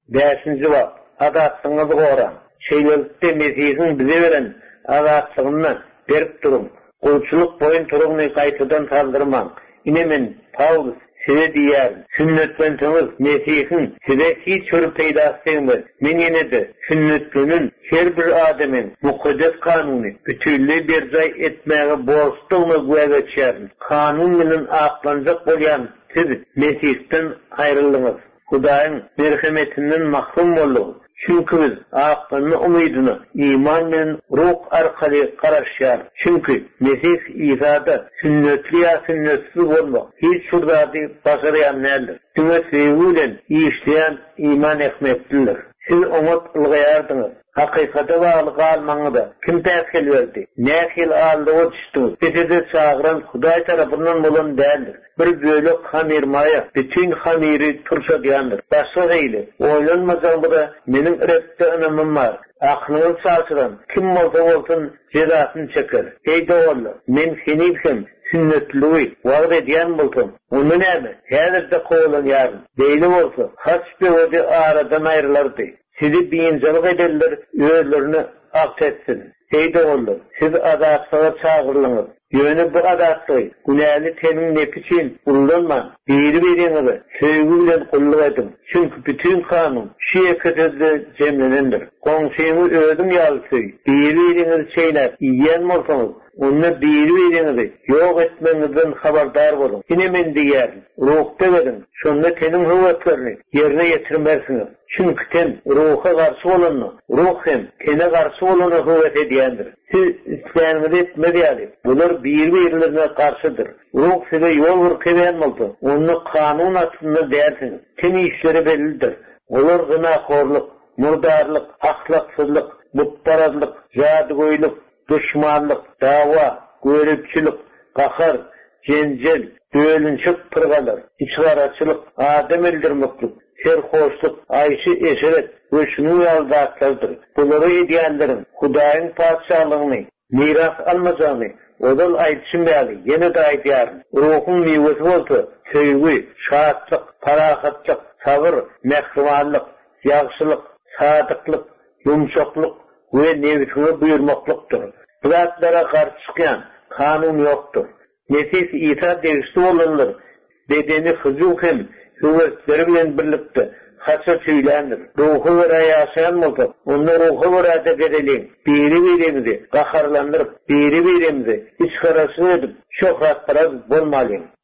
Beşinci bab, adatsınızı koran. Şeylelikte Mesih'in bize veren adatsığını berip durun. Kulçuluk boyun turugunu kaytıdan saldırman. İnemin Paulus size diyer, sünnetlenseniz Mesih'in size hiç hür peydasıyınız. Men yine de sünnetlenin her bir ademin mukaddes kanunu bütünlüğü bir cay etmeye borçluğunu güve geçerin. Kanunun aklanacak bolyan siz Mesih'ten ayrıldınız. Hudaýyň merhametinden mahrum boldyk. Çünkü biz aklını umydunu iman bilen ruh arkaly garaşýar. Çünkü Mesih İsa'da sünnetli ya sünnetsiz bolmak hiç şurdaty başarýan nädir. Sünnet bilen işleýän iman etmekdiler. Siz umut ılgaýardyňyz. Hakykata bagly galmaňyda kim täsir berdi? Nähil aldygy düşdi? Bizi çağıran Hudaý tarapyndan bolan däldir. Bir bölük hamir maya, bütün hamiri turşa diyandır. Başka değil. Oylanmazan menin ürette önümüm var. Aklını sarsıran, kim olsa olsun cezasını çeker. Ey doğru, men seni bilsem, sünnetliği vaat ediyen buldum. Onu ne mi? Her de koğulan yarın. Değil olsa, hasbi öde aradan ayrılardı. Sizi biyincilik ederler, öğürlerini aksetsin. Ey doğru, siz adatsığa çağırılınız. Yönü bu adatlı, günahlı tenin nefiçin kullanma, biri birinizi sevgi bilen kulluk edin. Çünkü bütün kanun şu ekatede cemlenendir. Komşuyunu ödüm yalsı, biri birinizi şeyler, yiyen olsanız, onunla biri birinizi yok etmenizden haberdar olun. Yine men diyer, ruhta verin, şonda tenin hüvvetlerini yerine getirmersiniz. Çünkü ten ruha karşı olanı, ruh hem tene karşı olanı hüvvet ediyendir. Siz isteyenleri etmedi. Bunlar birbirlerine karşıdır. Ruh size yol vurkıven oldu. Onu kanun altında dersiniz. Teni işleri bellidir. Olur günahkorluk, murdarlık, ahlaksızlık, muttarazlık, jadıgoyluk, düşmanlık, dava, görüpçülük, kahır, cencel, bölünçük pırgalar, içgaraçılık, adem eldirmeklik, serhoşluk, ayşı eşeret, öşünü yaldatlardır. Bunları ediyenlerin Hudaýyň padşahlığını, miras almacağını, odal aytışın bäli, yine de aytýaryn. Ruhun mewesi bolsa, sevgi, şahatlyk, parahatlyk, sabır, mehribanlyk, ýagşylyk, sadyklyk, yumşaklyk we nefsini buyurmaklykdyr. Bu zatlara garşy çykýan kanun ýokdur. Mesih İsa degişli olanlar, bedeni huzuk hem hüvvetleri bilen birlikde haça tüýlendir. Ruhu ve ýaşaýan bolsa, onda ruhu we ýa-da bedeli biri-birimizi gaharlandyryp, biri-birimizi içgaraşy edip şöhratlara bolmaly.